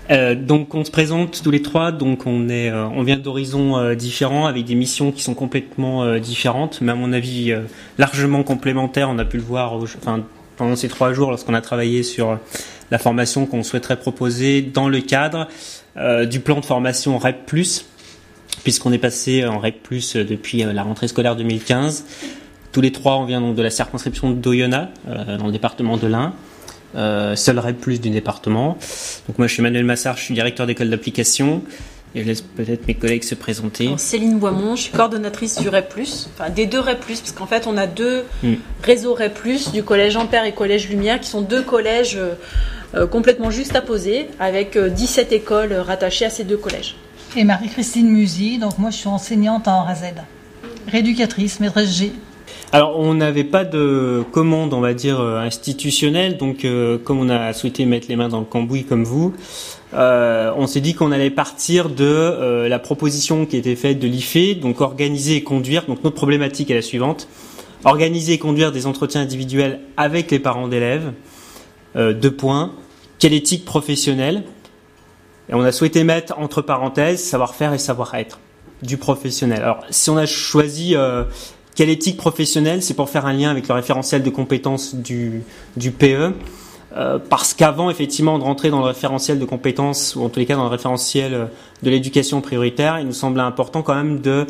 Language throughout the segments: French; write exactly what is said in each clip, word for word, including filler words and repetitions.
Euh, donc on se présente tous les trois, donc on est, euh, on vient d'horizons euh, différents avec des missions qui sont complètement euh, différentes, mais à mon avis euh, largement complémentaires. On a pu le voir, au, enfin pendant ces trois jours lorsqu'on a travaillé sur la formation qu'on souhaiterait proposer dans le cadre euh, du plan de formation R E P plus, puisqu'on est passé en R E P plus depuis euh, la rentrée scolaire deux mille quinze. Tous les trois, on vient donc de la circonscription d'Oyonnax, euh, dans le département de l'Ain. Euh, seul R E P plus du département. Donc moi je suis Emmanuel Massard, je suis directeur d'école d'application et je laisse peut-être mes collègues se présenter. Alors, Céline Boismont, je suis coordonnatrice du R E P plus, enfin des deux R E P plus, parce qu'en fait on a deux mm. réseaux R E P plus, du collège Ampère et collège Lumière, qui sont deux collèges euh, complètement juxtaposés avec euh, dix-sept écoles rattachées à ces deux collèges. Et Marie-Christine Musy, donc moi je suis enseignante en R A Z, rééducatrice, maîtresse G. Alors, on n'avait pas de commande, on va dire, institutionnelle. Donc, euh, comme on a souhaité mettre les mains dans le cambouis comme vous, euh, on s'est dit qu'on allait partir de euh, la proposition qui était faite de l'I F E, donc organiser et conduire. Donc, notre problématique est la suivante. Organiser et conduire des entretiens individuels avec les parents d'élèves. Euh, deux points. Quelle éthique professionnelle? Et on a souhaité mettre entre parenthèses savoir-faire et savoir-être du professionnel. Alors, si on a choisi... Euh, Quelle éthique professionnelle? C'est pour faire un lien avec le référentiel de compétences du, du P E. Euh, parce qu'avant, effectivement, de rentrer dans le référentiel de compétences, ou en tous les cas dans le référentiel de l'éducation prioritaire, il nous semblait important quand même de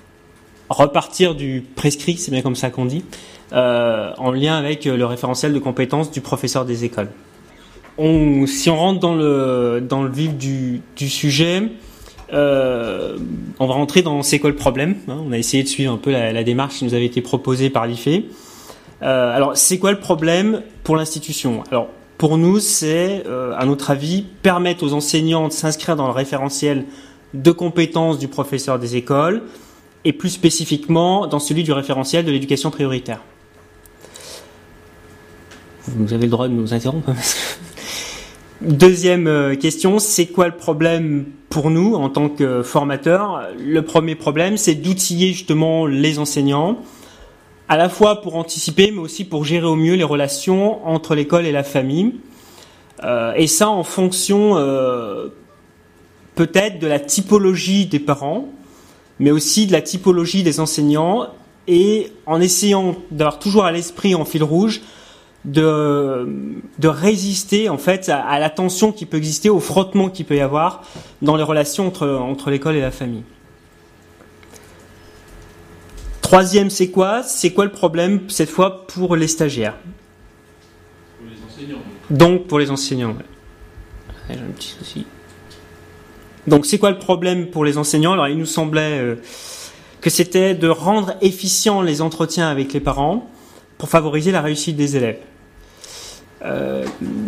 repartir du prescrit, c'est bien comme ça qu'on dit, euh, en lien avec le référentiel de compétences du professeur des écoles. On, si on rentre dans le, dans le vif du, du sujet... Euh, on va rentrer dans c'est quoi le problème, hein, on a essayé de suivre un peu la, la démarche qui nous avait été proposée par l'I F E. Euh, alors c'est quoi le problème pour l'institution? Alors pour nous c'est, euh, à notre avis, permettre aux enseignants de s'inscrire dans le référentiel de compétences du professeur des écoles et plus spécifiquement dans celui du référentiel de l'éducation prioritaire. Vous avez le droit de nous interrompre. Deuxième question, c'est quoi le problème pour nous en tant que formateurs? Le premier problème, c'est d'outiller justement les enseignants, à la fois pour anticiper, mais aussi pour gérer au mieux les relations entre l'école et la famille. Euh, et ça en fonction euh, peut-être de la typologie des parents, mais aussi de la typologie des enseignants, et en essayant d'avoir toujours à l'esprit en fil rouge de, de résister en fait à, à la tension qui peut exister, au frottement qu'il peut y avoir dans les relations entre, entre l'école et la famille. Troisième, c'est quoi? C'est quoi le problème cette fois pour les stagiaires? Pour les enseignants. Donc pour les enseignants. Ouais. J'ai un petit souci. Donc c'est quoi le problème pour les enseignants? Alors il nous semblait euh, que c'était de rendre efficients les entretiens avec les parents pour favoriser la réussite des élèves. Euh,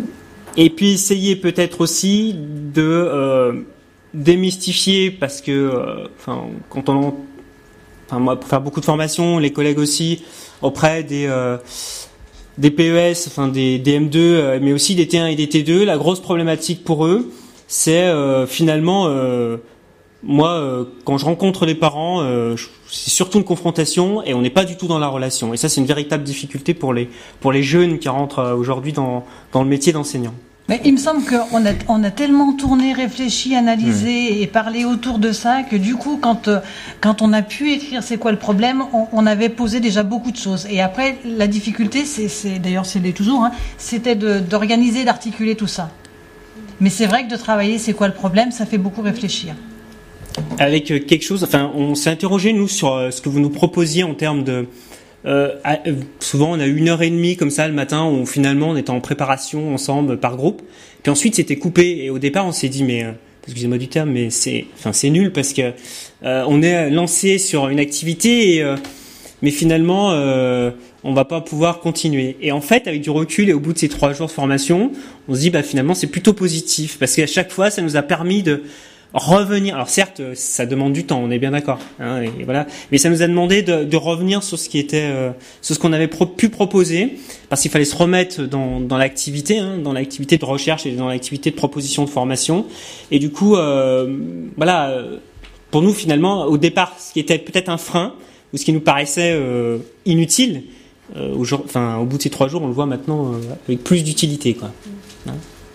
et puis essayer peut-être aussi de euh, démystifier, parce que euh, enfin, quand on, enfin moi pour faire beaucoup de formations, les collègues aussi auprès des euh, des P E S, enfin des, des M deux, euh, mais aussi des T un et des T deux, la grosse problématique pour eux, c'est euh, finalement euh, moi, euh, quand je rencontre les parents, euh, c'est surtout une confrontation et on n'est pas du tout dans la relation. Et ça, c'est une véritable difficulté pour les pour les jeunes qui rentrent euh, aujourd'hui dans dans le métier d'enseignant. Mais il me semble qu'on a on a tellement tourné, réfléchi, analysé mmh. et parlé autour de ça que du coup, quand euh, quand on a pu écrire c'est quoi le problème, on, on avait posé déjà beaucoup de choses. Et après, la difficulté, c'est, c'est d'ailleurs c'est l'est toujours, hein, c'était de, d'organiser, d'articuler tout ça. Mais c'est vrai que de travailler c'est quoi le problème, ça fait beaucoup réfléchir. Avec quelque chose, enfin, on s'est interrogé nous sur ce que vous nous proposiez en termes de. Euh, souvent, on a eu une heure et demie comme ça le matin où finalement on était en préparation ensemble par groupe. Puis ensuite, c'était coupé et au départ, on s'est dit mais euh, excusez-moi du terme, mais c'est, enfin, c'est nul parce que euh, on est lancé sur une activité, et, euh, mais finalement, euh, on va pas pouvoir continuer. Et en fait, avec du recul et au bout de ces trois jours de formation, on se dit bah finalement c'est plutôt positif parce qu'à chaque fois, ça nous a permis de revenir. Alors certes, ça demande du temps, on est bien d'accord, hein, et voilà. Mais ça nous a demandé de, de revenir sur ce qui était, euh, sur ce qu'on avait pro- pu proposer, parce qu'il fallait se remettre dans, dans l'activité, hein, dans l'activité de recherche et dans l'activité de proposition de formation. Et du coup, euh, voilà, pour nous finalement, au départ, ce qui était peut-être un frein ou ce qui nous paraissait euh, inutile, euh, au, jour, enfin, au bout de ces trois jours, on le voit maintenant euh, avec plus d'utilité, quoi. Hein.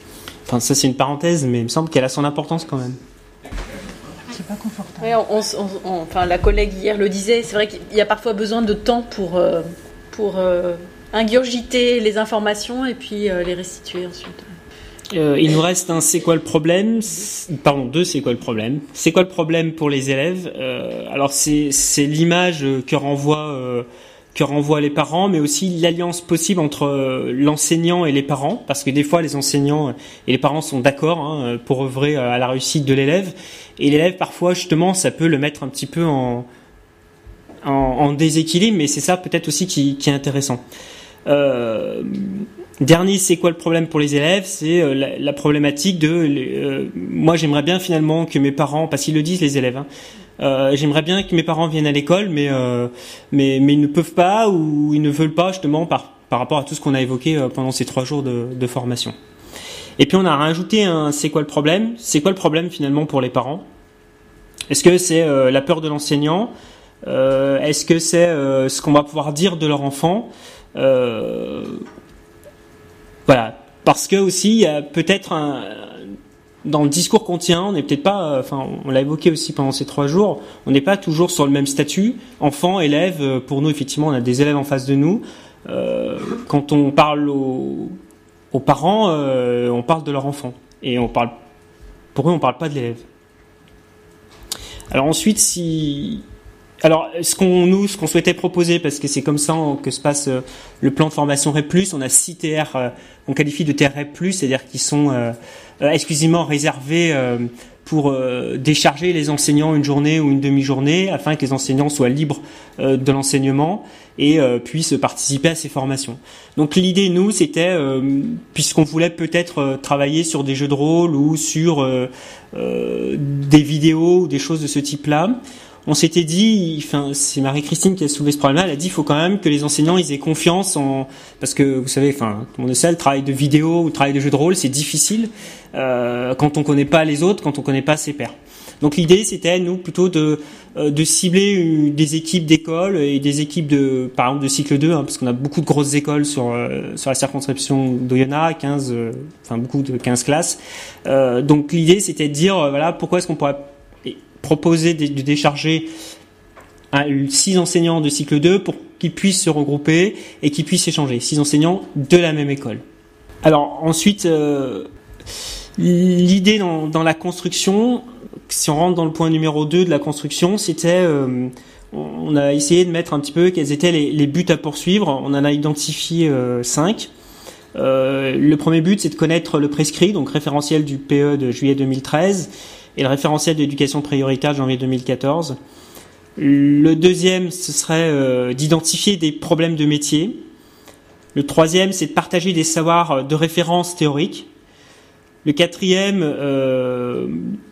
enfin ça c'est une parenthèse, mais il me semble qu'elle a son importance quand même. C'est pas confortable. Ouais, on, on, on, enfin, la collègue hier le disait, c'est vrai qu'il y a parfois besoin de temps pour, euh, pour euh, ingurgiter les informations et puis euh, les restituer ensuite. Euh, il nous reste un c'est quoi le problème, pardon deux c'est quoi le problème. C'est quoi le problème pour les élèves? euh, Alors c'est c'est l'image que renvoie euh, que renvoient les parents, mais aussi l'alliance possible entre euh, l'enseignant et les parents, parce que des fois les enseignants et les parents sont d'accord hein, pour œuvrer à la réussite de l'élève, et l'élève parfois justement ça peut le mettre un petit peu en en, en déséquilibre, mais c'est ça peut-être aussi qui, qui est intéressant. Euh, Dernier, c'est quoi le problème pour les élèves? C'est euh, la, la problématique de, euh, moi j'aimerais bien finalement que mes parents, parce qu'ils le disent les élèves, hein, euh, j'aimerais bien que mes parents viennent à l'école, mais euh, mais mais ils ne peuvent pas ou ils ne veulent pas justement par par rapport à tout ce qu'on a évoqué euh, pendant ces trois jours de, de formation. Et puis on a rajouté un, c'est quoi le problème? C'est quoi le problème finalement pour les parents? Est-ce que c'est euh, la peur de l'enseignant? euh, Est-ce que c'est euh, ce qu'on va pouvoir dire de leur enfant? euh, Voilà, parce que aussi il y a peut-être un, dans le discours qu'on tient, on n'est peut-être pas, enfin on l'a évoqué aussi pendant ces trois jours, on n'est pas toujours sur le même statut, enfant, élève. Pour nous effectivement on a des élèves en face de nous. Euh, quand on parle aux, aux parents, euh, on parle de leur enfant et on parle, pour eux on parle pas de l'élève. Alors ensuite si Alors, ce qu'on nous, ce qu'on souhaitait proposer, parce que c'est comme ça que se passe euh, le plan de formation R E P plus, on a six T R euh, qu'on qualifie de T R R E P plus, c'est-à-dire qui sont euh, euh, exclusivement réservés euh, pour euh, décharger les enseignants une journée ou une demi-journée, afin que les enseignants soient libres euh, de l'enseignement et euh, puissent participer à ces formations. Donc l'idée, nous, c'était, euh, puisqu'on voulait peut-être euh, travailler sur des jeux de rôle ou sur euh, euh, des vidéos ou des choses de ce type-là, on s'était dit, enfin, c'est Marie-Christine qui a soulevé ce problème-là, elle a dit, il faut quand même que les enseignants, ils aient confiance en, parce que, vous savez, enfin, tout le monde le sait, le travail de vidéo ou le travail de jeu de rôle, c'est difficile, euh, quand on connaît pas les autres, quand on connaît pas ses pairs. Donc l'idée, c'était, nous, plutôt de, euh, de cibler une, des équipes d'école et des équipes de, par exemple, de cycle deux, hein, parce qu'on a beaucoup de grosses écoles sur, euh, sur la circonscription d'Oyonnax, quinze, euh, enfin, beaucoup de quinze classes. Euh, donc l'idée, c'était de dire, euh, voilà, pourquoi est-ce qu'on pourrait proposer de décharger six enseignants de cycle deux pour qu'ils puissent se regrouper et qu'ils puissent échanger. Six enseignants de la même école. Alors ensuite, euh, l'idée dans, dans la construction, si on rentre dans le point numéro deux de la construction, c'était, euh, on a essayé de mettre un petit peu quels étaient les, les buts à poursuivre. On en a identifié euh, cinq. Euh, le premier but, c'est de connaître le prescrit, donc référentiel du P E de juillet deux mille treize, et le référentiel d'éducation prioritaire de janvier deux mille quatorze. Le deuxième, ce serait euh, d'identifier des problèmes de métier. Le troisième, c'est de partager des savoirs de référence théoriques. Le quatrième, euh,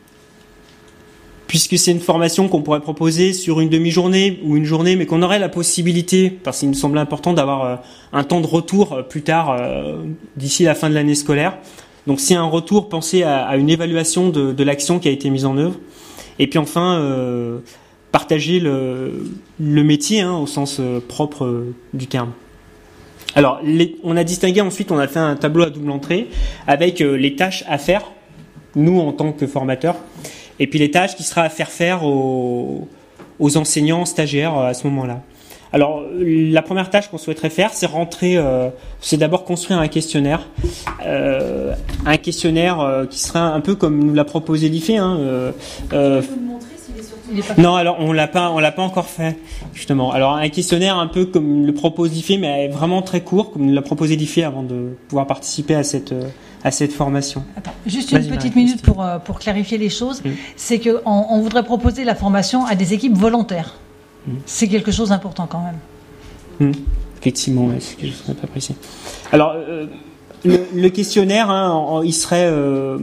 puisque c'est une formation qu'on pourrait proposer sur une demi-journée ou une journée, mais qu'on aurait la possibilité, parce qu'il nous semblait important d'avoir euh, un temps de retour euh, plus tard, euh, d'ici la fin de l'année scolaire. Donc c'est un retour, pensez à, à une évaluation de, de l'action qui a été mise en œuvre. Et puis enfin, euh, partager le, le métier hein, au sens euh, propre euh, du terme. Alors, les, on a distingué ensuite, on a fait un tableau à double entrée avec euh, les tâches à faire, nous en tant que formateurs, et puis les tâches qui sera à faire faire aux, aux enseignants stagiaires euh, à ce moment-là. Alors, la première tâche qu'on souhaiterait faire, c'est rentrer, euh, c'est d'abord construire un questionnaire, euh, un questionnaire euh, qui sera un peu comme nous l'a proposé l'I F E. Hein, euh, euh, Tu peux me montrer s'il est sur ton écran ? non, alors on l'a pas, on l'a pas encore fait justement. Alors un questionnaire un peu comme le propose l'I F E, mais vraiment très court, comme nous l'a proposé l'I F E avant de pouvoir participer à cette à cette formation. Attends, juste une Vas-y, petite Marie, minute pour pour clarifier les choses. Mmh. C'est que on, on voudrait proposer la formation à des équipes volontaires. Mmh. C'est quelque chose d'important quand même. Mmh. Effectivement, ouais, c'est quelque chose qu'on n'a pas apprécié. Alors euh, le, le questionnaire, hein, en, il serait euh,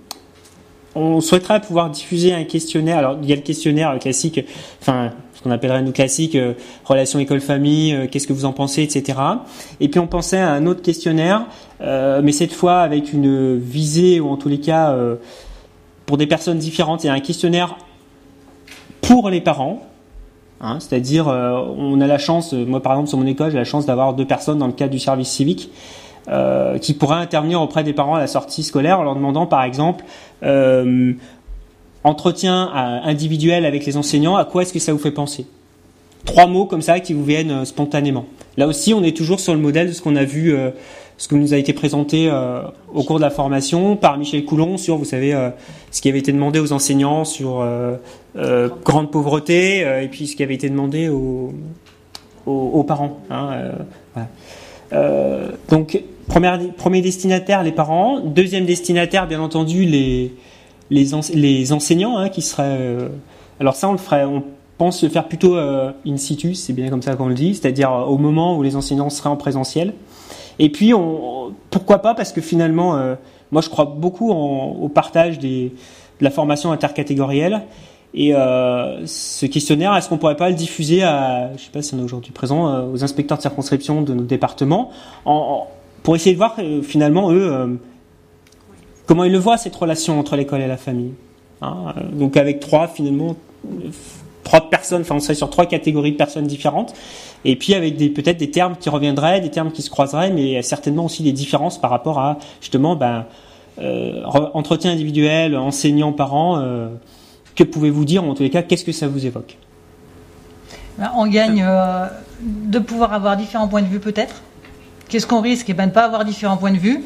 on souhaiterait pouvoir diffuser un questionnaire. Alors, il y a le questionnaire classique, enfin, ce qu'on appellerait nous classique, euh, relation école-famille, euh, qu'est-ce que vous en pensez, et cetera. Et puis, on pensait à un autre questionnaire, euh, mais cette fois avec une visée, ou en tous les cas, euh, pour des personnes différentes. Il y a un questionnaire pour les parents, hein, c'est-à-dire, euh, on a la chance, moi par exemple, sur mon école, j'ai la chance d'avoir deux personnes dans le cadre du service civique. euh, qui pourrait intervenir auprès des parents à la sortie scolaire en leur demandant par exemple euh, entretien individuel avec les enseignants, à quoi est-ce que ça vous fait penser? Trois mots comme ça qui vous viennent spontanément. Là aussi, on est toujours sur le modèle de ce qu'on a vu, euh, ce qui nous a été présenté euh, au cours de la formation par Michel Coulon sur, vous savez, euh, ce qui avait été demandé aux enseignants sur euh, euh, grande pauvreté, euh, et puis ce qui avait été demandé aux, aux, aux parents. Hein, euh, voilà. euh, donc, première, premier destinataire, les parents. Deuxième destinataire, bien entendu, les les, ense- les enseignants, hein, qui seraient. Euh, alors ça, on le ferait. On, pense le faire plutôt euh, in situ, c'est bien comme ça qu'on le dit, c'est-à-dire euh, au moment où les enseignants seraient en présentiel. Et puis, on, pourquoi pas, parce que finalement, euh, moi je crois beaucoup en, au partage des, de la formation intercatégorielle. Et euh, ce questionnaire, est-ce qu'on pourrait pas le diffuser à, je sais pas si on est aujourd'hui présent, euh, aux inspecteurs de circonscription de nos départements, en, en, pour essayer de voir euh, finalement eux euh, comment ils le voient cette relation entre l'école et la famille. Hein, donc avec trois finalement. Euh, trois personnes, enfin on serait sur trois catégories de personnes différentes, et puis avec des, peut-être des termes qui reviendraient, des termes qui se croiseraient, mais certainement aussi des différences par rapport à justement ben, euh, entretien individuel, enseignant, parent. Euh, que pouvez-vous dire, ou en tous les cas, qu'est-ce que ça vous évoque? On gagne euh, de pouvoir avoir différents points de vue peut-être. Qu'est-ce qu'on risque? Eh ben, de ne pas avoir différents points de vue.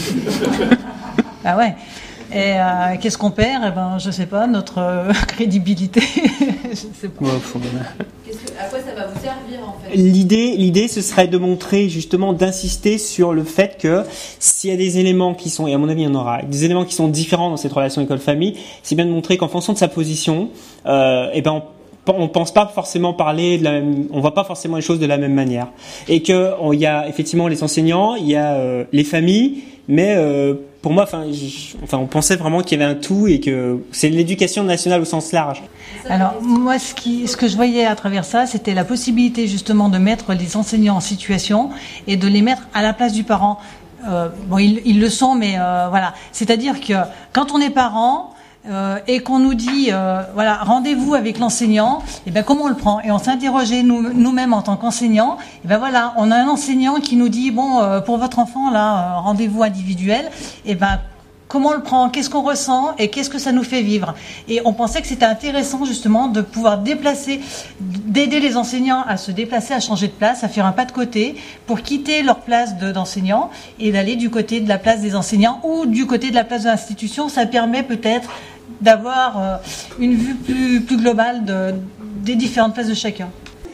Ah ouais. Et euh, qu'est-ce qu'on perd? Eh ben, je sais pas, notre euh, crédibilité. Je sais pas. Ouais, faut... Qu'est-ce que, à quoi ça va vous servir en fait? L'idée, l'idée, ce serait de montrer justement, d'insister sur le fait que s'il y a des éléments qui sont, et à mon avis il y en aura, des éléments qui sont différents dans cette relation école-famille, c'est bien de montrer qu'en fonction de sa position, euh, eh ben on on pense pas forcément parler de la même, on voit pas forcément les choses de la même manière, et que il y a effectivement les enseignants, il y a euh, les familles, mais euh, pour moi, enfin, je, enfin, on pensait vraiment qu'il y avait un tout et que c'est l'éducation nationale au sens large. Alors moi, ce, qui, ce que je voyais à travers ça, c'était la possibilité justement de mettre les enseignants en situation et de les mettre à la place du parent. Euh, bon, ils, ils le sont, mais euh, voilà. C'est-à-dire que quand on est parent, Euh, et qu'on nous dit euh, voilà, rendez-vous avec l'enseignant, et ben comment on le prend? Et on s'interrogeait nous, nous-mêmes en tant qu'enseignants, et ben voilà, on a un enseignant qui nous dit bon euh, pour votre enfant là euh, rendez-vous individuel, et ben comment on le prend, qu'est-ce qu'on ressent et qu'est-ce que ça nous fait vivre? Et on pensait que c'était intéressant justement de pouvoir déplacer, d'aider les enseignants à se déplacer, à changer de place, à faire un pas de côté pour quitter leur place de, d'enseignants et d'aller du côté de la place des enseignants ou du côté de la place de l'institution. Ça permet peut-être d'avoir euh, une vue plus, plus globale de, des différentes places de chacun.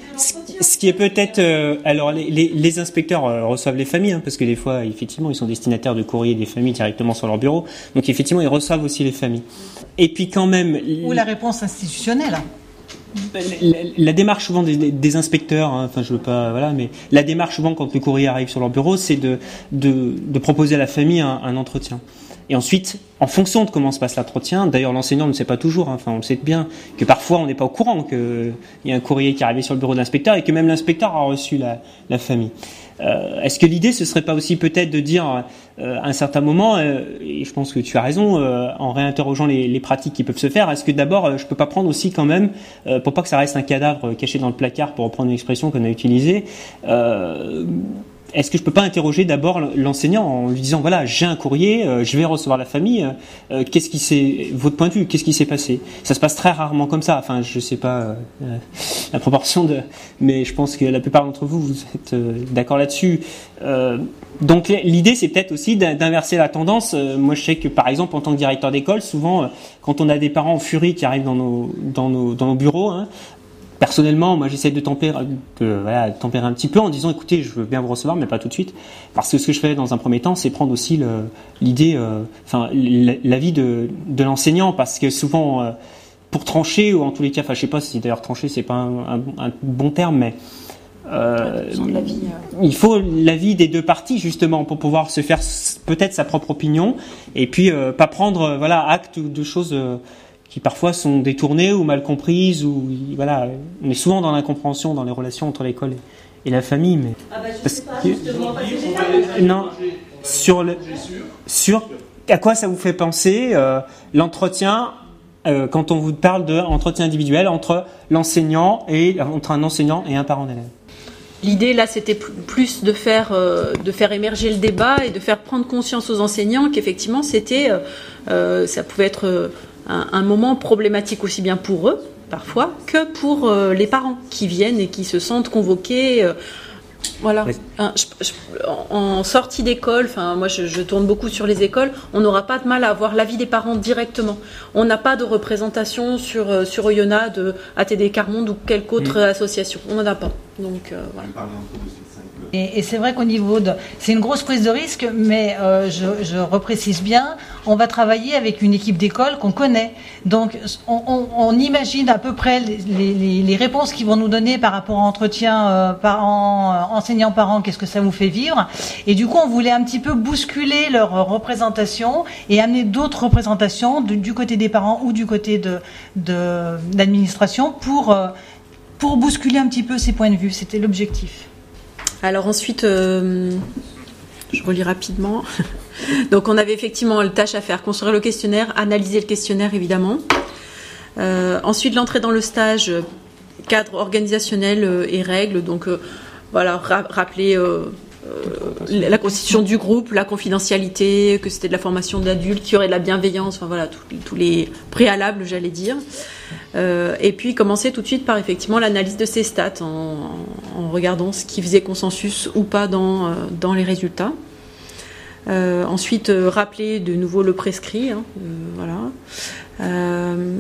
Ce qui est peut-être, euh, alors les, les, les inspecteurs euh, reçoivent les familles, hein, parce que des fois, effectivement, ils sont destinataires de courrier des familles directement sur leur bureau, donc effectivement, ils reçoivent aussi les familles. Et puis quand même, ou la réponse institutionnelle. La, la, la démarche souvent des, des inspecteurs, hein, enfin je veux pas, voilà, mais la démarche souvent quand le courrier arrive sur leur bureau, c'est de de, de proposer à la famille un, un entretien. Et ensuite, en fonction de comment se passe l'entretien, d'ailleurs l'enseignant ne sait pas toujours, hein, enfin on le sait bien, que parfois on n'est pas au courant qu'il y a un courrier qui est arrivé sur le bureau de l'inspecteur et que même l'inspecteur a reçu la, la famille. Euh, est-ce que l'idée ce serait pas aussi peut-être de dire euh, à un certain moment, euh, et je pense que tu as raison, euh, en réinterrogeant les, les pratiques qui peuvent se faire, est-ce que d'abord euh, je peux pas prendre aussi quand même, euh, pour pas que ça reste un cadavre caché dans le placard, pour reprendre une expression qu'on a utilisée, euh, est-ce que je peux pas interroger d'abord l'enseignant en lui disant voilà, j'ai un courrier, euh, je vais recevoir la famille, euh, qu'est-ce qui s'est, votre point de vue, qu'est-ce qui s'est passé? Ça se passe très rarement comme ça. Enfin, je sais pas euh, la proportion de, mais je pense que la plupart d'entre vous vous êtes euh, d'accord là-dessus. Euh, donc l'idée c'est peut-être aussi d'inverser la tendance. Euh, moi, je sais que par exemple en tant que directeur d'école, souvent euh, quand on a des parents en furie qui arrivent dans nos dans nos dans nos bureaux, hein, personnellement, moi, j'essaie de tempérer, de, voilà, de tempérer un petit peu en disant, écoutez, je veux bien vous recevoir, mais pas tout de suite, parce que ce que je fais dans un premier temps, c'est prendre aussi le, l'idée, euh, enfin, l'avis de, de l'enseignant, parce que souvent, euh, pour trancher, ou en tous les cas, enfin, je sais pas si d'ailleurs trancher, c'est pas un, un, un bon terme, mais euh, il faut l'avis des deux parties justement pour pouvoir se faire peut-être sa propre opinion, et puis euh, pas prendre, voilà, acte de choses. Euh, qui parfois sont détournées ou mal comprises, ou voilà, on est souvent dans l'incompréhension dans les relations entre l'école et, et la famille, mais ah bah je parce sais pas, que, justement, parce que non, sur le, sur à quoi ça vous fait penser euh, l'entretien euh, quand on vous parle de entretien individuel entre l'enseignant et entre un enseignant et un parent d'élève? L'idée là, c'était plus de faire, euh, de faire émerger le débat et de faire prendre conscience aux enseignants qu'effectivement, c'était, euh, ça pouvait être un, un moment problématique aussi bien pour eux, parfois, que pour euh, les parents qui viennent et qui se sentent convoqués. Euh, Voilà. Oui. Un, je, je, en sortie d'école, enfin moi je, je tourne beaucoup sur les écoles, on n'aura pas de mal à avoir l'avis des parents directement. On n'a pas de représentation sur sur Oyonnax, de A T D Quart Monde ou quelque autre mmh. association. On n'en a pas. Donc euh, voilà. Et, et c'est vrai qu'au niveau de, c'est une grosse prise de risque, mais euh, je, je reprécise bien, on va travailler avec une équipe d'école qu'on connaît. Donc on, on, on imagine à peu près les, les, les réponses qu'ils vont nous donner par rapport à entretien euh, parents, euh, enseignants-parents, qu'est-ce que ça vous fait vivre. Et du coup, on voulait un petit peu bousculer leur représentation et amener d'autres représentations de, du côté des parents ou du côté de, de, de l'administration pour, euh, pour bousculer un petit peu ces points de vue. C'était l'objectif. Alors ensuite, euh, je relis rapidement. Donc on avait effectivement la tâche à faire, construire le questionnaire, analyser le questionnaire évidemment. Euh, ensuite l'entrée dans le stage, cadre organisationnel euh, et règles. Donc euh, voilà, ra- rappeler euh, euh, la constitution du groupe, la confidentialité, que c'était de la formation d'adultes, qu'il y aurait de la bienveillance, enfin voilà, tous les préalables j'allais dire. Euh, et puis commencer tout de suite par effectivement l'analyse de ces stats en, en regardant ce qui faisait consensus ou pas dans, euh, dans les résultats. Euh, ensuite euh, rappeler de nouveau le prescrit, hein, euh, voilà. Euh,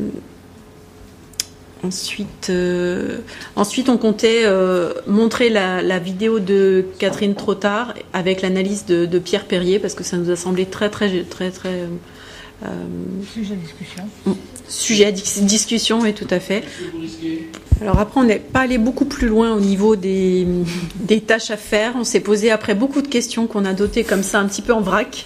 ensuite, euh, ensuite on comptait euh, montrer la, la vidéo de Catherine Trottard avec l'analyse de, de Pierre Perrier parce que ça nous a semblé très très très très euh, sujet de discussion. Sujet à discussion, oui, tout à fait. Alors après, on n'est pas allé beaucoup plus loin au niveau des, des tâches à faire. On s'est posé après beaucoup de questions qu'on a notées comme ça, un petit peu en vrac.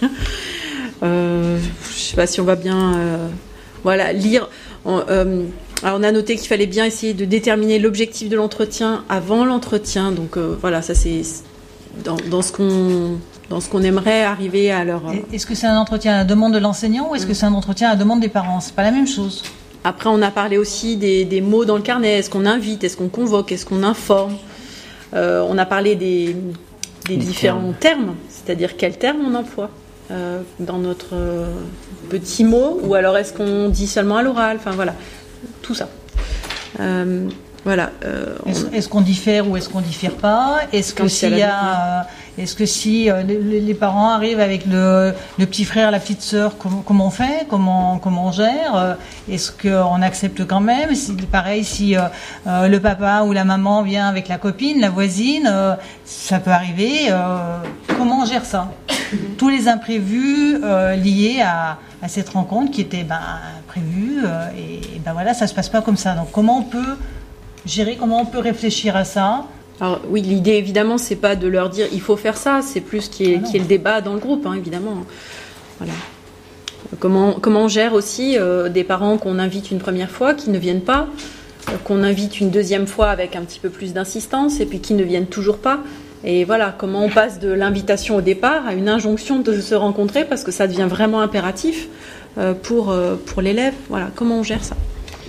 Euh, je ne sais pas si on va bien euh, voilà, lire. On, euh, alors on a noté qu'il fallait bien essayer de déterminer l'objectif de l'entretien avant l'entretien. Donc euh, voilà, ça c'est dans, dans ce qu'on... dans ce qu'on aimerait arriver à leur... Est-ce que c'est un entretien à la demande de l'enseignant ou est-ce que c'est un entretien à la demande des parents? C'est pas la même chose. Après, on a parlé aussi des, des mots dans le carnet. Est-ce qu'on invite? Est-ce qu'on convoque? Est-ce qu'on informe? euh, On a parlé des, des différents termes. termes, c'est-à-dire quels termes on emploie euh, dans notre euh, petit mot, ou alors est-ce qu'on dit seulement à l'oral? Enfin voilà, tout ça. Euh, Voilà. Euh, on... Est-ce, est-ce qu'on diffère ou est-ce qu'on diffère pas? Est-ce que s'il y a, est-ce que si euh, les, les parents arrivent avec le, le petit frère, la petite sœur, comment, comment on fait? Comment comment on gère? Est-ce qu'on accepte quand même? Si, pareil, si euh, euh, le papa ou la maman vient avec la copine, la voisine, euh, ça peut arriver. Euh, comment on gère ça? Tous les imprévus euh, liés à, à cette rencontre qui était ben, prévue euh, et, et ben voilà, ça se passe pas comme ça. Donc comment on peut gérer, comment on peut réfléchir à ça? Alors oui, l'idée évidemment, c'est pas de leur dire il faut faire ça, c'est plus qu'il y ait, ah qu'il y ait le débat dans le groupe, hein, évidemment. Voilà. Comment, comment on gère aussi euh, des parents qu'on invite une première fois, qui ne viennent pas, euh, qu'on invite une deuxième fois avec un petit peu plus d'insistance, et puis qui ne viennent toujours pas. Et voilà, comment on passe de l'invitation au départ à une injonction de se rencontrer, parce que ça devient vraiment impératif euh, pour, euh, pour l'élève. Voilà, comment on gère ça?